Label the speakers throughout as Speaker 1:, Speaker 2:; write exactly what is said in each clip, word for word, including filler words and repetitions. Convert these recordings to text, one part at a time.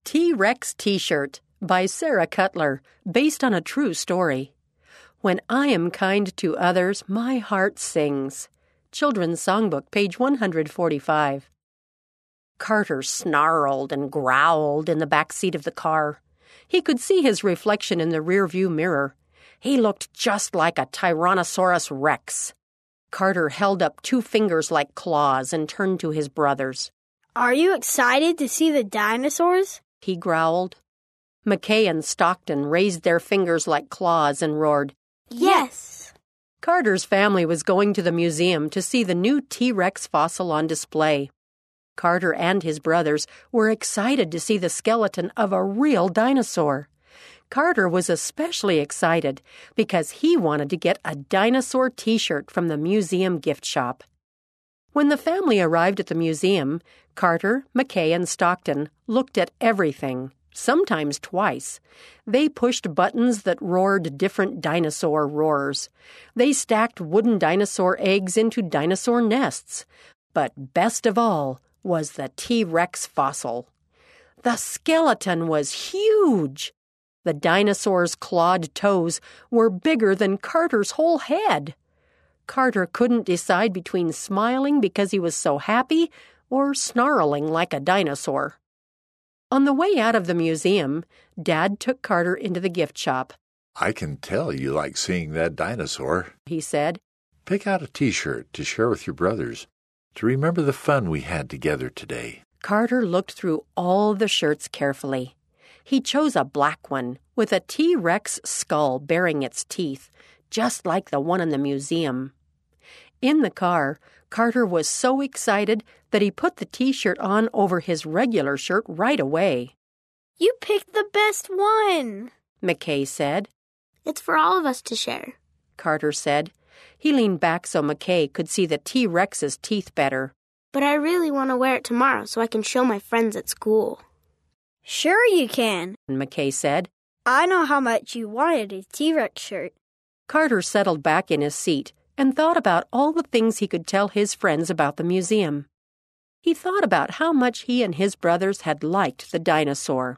Speaker 1: T-Rex T-Shirt by Sarah Cutler, based on a true story. When I am kind to others, my heart sings. Children's Songbook, page one hundred forty-five. Carter snarled and growled in the back seat of the car. He could see his reflection in the rearview mirror. He looked just like a Tyrannosaurus Rex. Carter held up two fingers like claws and turned to his brothers.
Speaker 2: "Are you excited to see the dinosaurs?"
Speaker 1: he growled. McKay and Stockton raised their fingers like claws and roared,
Speaker 2: "Yes!"
Speaker 1: Carter's family was going to the museum to see the new T-Rex fossil on display. Carter and his brothers were excited to see the skeleton of a real dinosaur. Carter was especially excited because he wanted to get a dinosaur T-shirt from the museum gift shop. When the family arrived at the museum, Carter, McKay, and Stockton looked at everything, sometimes twice. They pushed buttons that roared different dinosaur roars. They stacked wooden dinosaur eggs into dinosaur nests. But best of all was the T-Rex fossil. The skeleton was huge. The dinosaur's clawed toes were bigger than Carter's whole head. Carter couldn't decide between smiling because he was so happy or snarling like a dinosaur. On the way out of the museum, Dad took Carter into the gift shop.
Speaker 3: "I can tell you like seeing that dinosaur,"
Speaker 1: he said.
Speaker 3: "Pick out a T-shirt to share with your brothers, to remember the fun we had together today."
Speaker 1: Carter looked through all the shirts carefully. He chose a black one with a T-Rex skull bearing its teeth, just like the one in the museum. In the car, Carter was so excited that he put the T-shirt on over his regular shirt right away.
Speaker 2: "You picked the best one,"
Speaker 1: McKay said.
Speaker 2: "It's for all of us to share,"
Speaker 1: Carter said. He leaned back so McKay could see the T-Rex's teeth better.
Speaker 2: "But I really want to wear it tomorrow so I can show my friends at school." "Sure you can,"
Speaker 1: McKay said.
Speaker 2: "I know how much you wanted a T-Rex shirt."
Speaker 1: Carter settled back in his seat and thought about all the things he could tell his friends about the museum. He thought about how much he and his brothers had liked the dinosaur.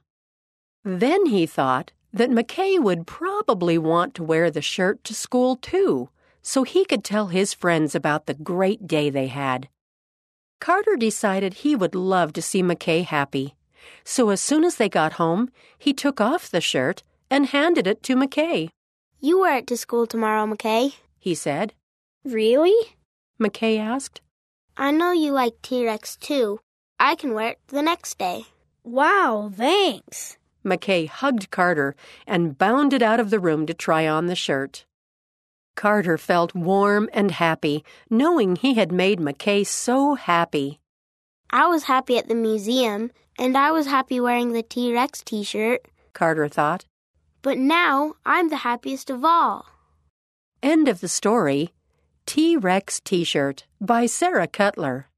Speaker 1: Then he thought that McKay would probably want to wear the shirt to school too, so he could tell his friends about the great day they had. Carter decided he would love to see McKay happy. So as soon as they got home, he took off the shirt and handed it to McKay.
Speaker 2: "You wear it to school tomorrow, McKay,"
Speaker 1: he said.
Speaker 2: "Really?"
Speaker 1: McKay asked.
Speaker 2: "I know you like T-Rex too. I can wear it the next day." "Wow, thanks."
Speaker 1: McKay hugged Carter and bounded out of the room to try on the shirt. Carter felt warm and happy, knowing he had made McKay so happy.
Speaker 2: "I was happy at the museum, and I was happy wearing the T-Rex T-shirt,"
Speaker 1: Carter thought.
Speaker 2: "But now I'm the happiest of all."
Speaker 1: End of the story. T-Rex T-Shirt by Sarah Cutler.